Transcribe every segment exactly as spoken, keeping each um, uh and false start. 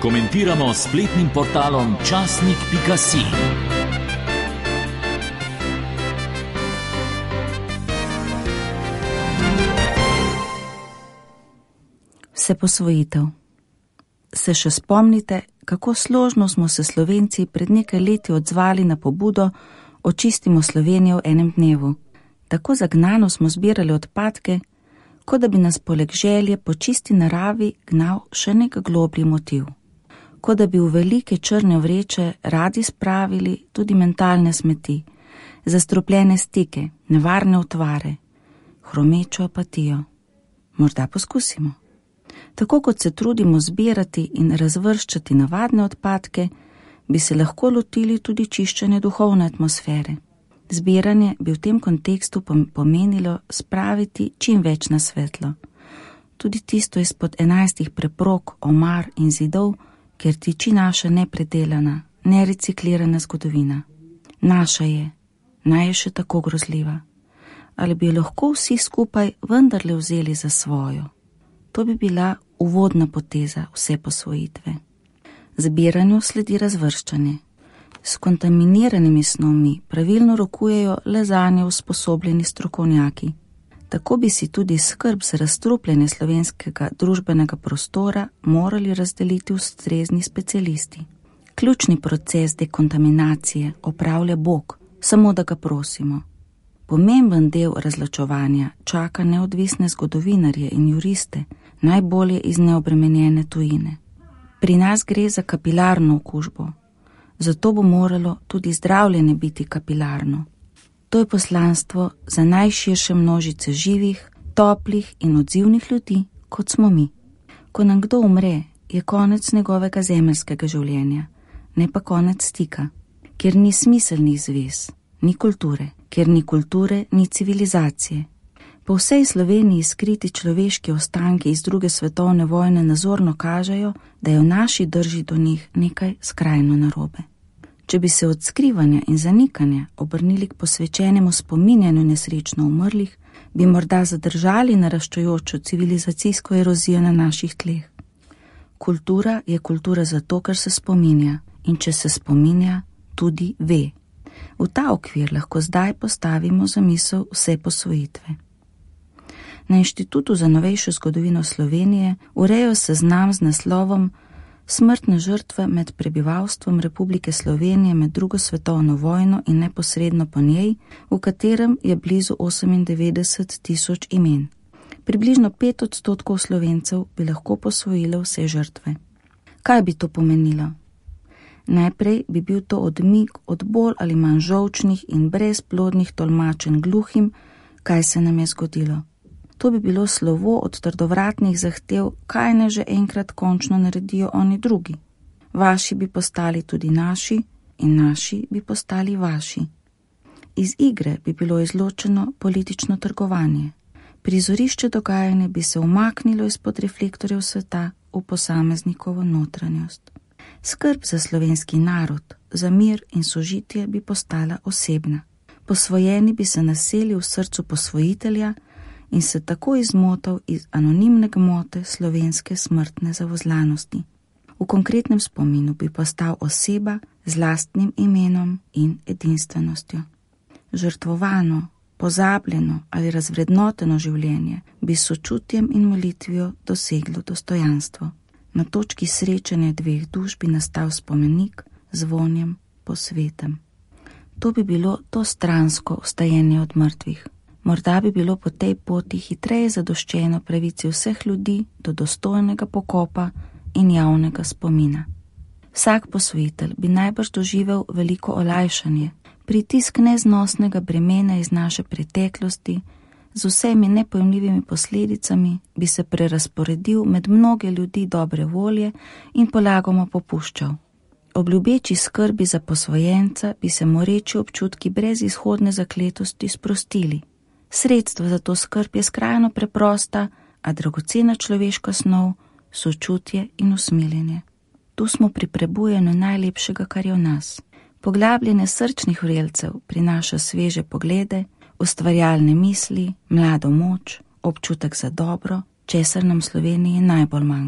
Komentiramo s spletnim portalom časnik pika si. Vseposvojitev. Se še spomnite, kako složno smo se Slovenci pred nekaj leti odzvali na pobudo Očistimo Slovenijo v enem dnevu. Tako zagnano smo zbirali odpadke, kot da bi nas poleg želje po čisti naravi gnal še nek globlji motiv. Kot da bi v velike črne vreče radi spravili tudi mentalne smeti, zastrupljene stike, nevarne utvare, hromečo apatijo. Morda poskusimo. Tako kot se trudimo zbirati in razvrščati navadne odpadke, bi se lahko lotili tudi čiščenja duhovne atmosfere. Zbiranje bi v tem kontekstu pomenilo spraviti čim več na svetlo. Tudi tisto izpod enajstih preprog, omar in zidov, kjer tiči naša nepredelana, nereciklirana zgodovina. Naša je, naj je še tako grozljiva. Ali bi jo lahko vsi skupaj vendarle vzeli za svojo? To bi bila uvodna poteza vseposvojitve. Zbiranju sledi razvrščanje. S kontaminiranimi snovmi pravilno rokujejo le zanje usposobljeni strokovnjaki. Tako bi si tudi skrb za razstrupljanje slovenskega družbenega prostora morali razdeliti ustrezni specialisti. Ključni proces dekontaminacije opravlja Bog, samo da ga prosimo. Pomemben del razločevanja čaka neodvisne zgodovinarje in juriste, najbolje iz neobremenjene tujine. Pri nas gre za kapilarno okužbo, zato bo moralo tudi zdravljenje biti kapilarno. To je poslanstvo za najširše množice živih, toplih in odzivnih ljudi, kot smo mi. Ko nam kdo umre, je konec njegovega zemeljskega življenja, ne pa konec stika, kjer ni smiselnih zvez, ni kulture, kjer ni kulture, ni civilizacije. Po vsej Sloveniji skriti človeški ostanki iz druge svetovne vojne nazorno kažejo, da je v naši drži do njih nekaj skrajno narobe. Če bi se od skrivanja in zanikanja obrnili k posvečenemu spominjanju nesrečno umrlih, bi morda zadržali naraščajočo civilizacijsko erozijo na naših tleh. Kultura je kultura zato, ker se spominja, in če se spominja, tudi ve. V ta okvir lahko zdaj postavimo zamisel vseposvojitve. Na Inštitutu za novejšo zgodovino Slovenije urejajo seznam z naslovom Smrtne žrtve med prebivalstvom Republike Slovenije med drugo svetovno vojno in neposredno po njej, v katerem je blizu osemindevetdeset tisoč imen. Približno pet odstotkov Slovencev bi lahko posvojilo vse žrtve. Kaj bi to pomenilo? Najprej bi bil to odmik od bolj ali manj žolčnih in brezplodnih tolmačenj gluhim, kaj se nam je zgodilo. To bi bilo slovo od trdovratnih zahtev, kaj ne že enkrat končno naredijo oni drugi. Vaši bi postali tudi naši in naši bi postali vaši. Iz igre bi bilo izločeno politično trgovanje. Prizorišče dogajanja bi se umaknilo izpod reflektorjev sveta v posameznikovo notranjost. Skrb za slovenski narod, za mir in sožitje bi postala osebna. Posvojeni bi se naseli v srcu posvojitelja in se tako izmotal iz anonimne gmote slovenske smrtne zavozlanosti. V konkretnem spominu bi postal oseba z lastnim imenom in edinstvenostjo. Žrtvovano, pozabljeno ali razvrednoteno življenje bi s sočutjem in molitvijo doseglo dostojanstvo. Na točki srečanja dveh duš bi nastal spomenik z vonjem po svetem. To bi bilo to stransko vstajenje od mrtvih. Morda bi bilo po tej poti hitreje zadoščeno pravici vseh ljudi do dostojnega pokopa in javnega spomina. Vsak posvojitelj bi najbrž doživel veliko olajšanje, pritisk neznosnega bremena iz naše preteklosti z vsemi nepojmljivimi posledicami bi se prerasporedil med mnoge ljudi dobre volje in polagoma popuščal. Ob ljubeči skrbi za posvojenca bi se moreči občutki brezizhodne zakletosti sprostili. Sredstvo za to skrb je skrajno preprosta, a dragocena človeška snov, sočutje in usmiljenje. Tu smo pri prebujanju najlepšega, kar je v nas. Poglabljanje srčnih vrelcev prinaša sveže poglede, ustvarjalne misli, mlado moč, občutek za dobro, česar nam Sloveniji najbolj manjka.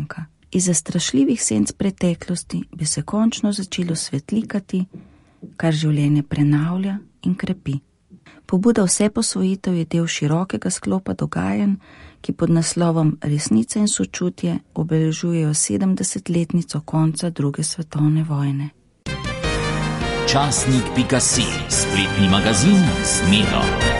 Iz strašljivih senc preteklosti bi se končno začelo svetlikati, kar življenje prenavlja in krepi. Pobuda Vseposvojitev je del širokega sklopa dogajanj, ki pod naslovom Resnica in sočutje obeležujejo sedemdesetletnico konca druge svetovne vojne. Časnik pika si, spletni magazin z Medo.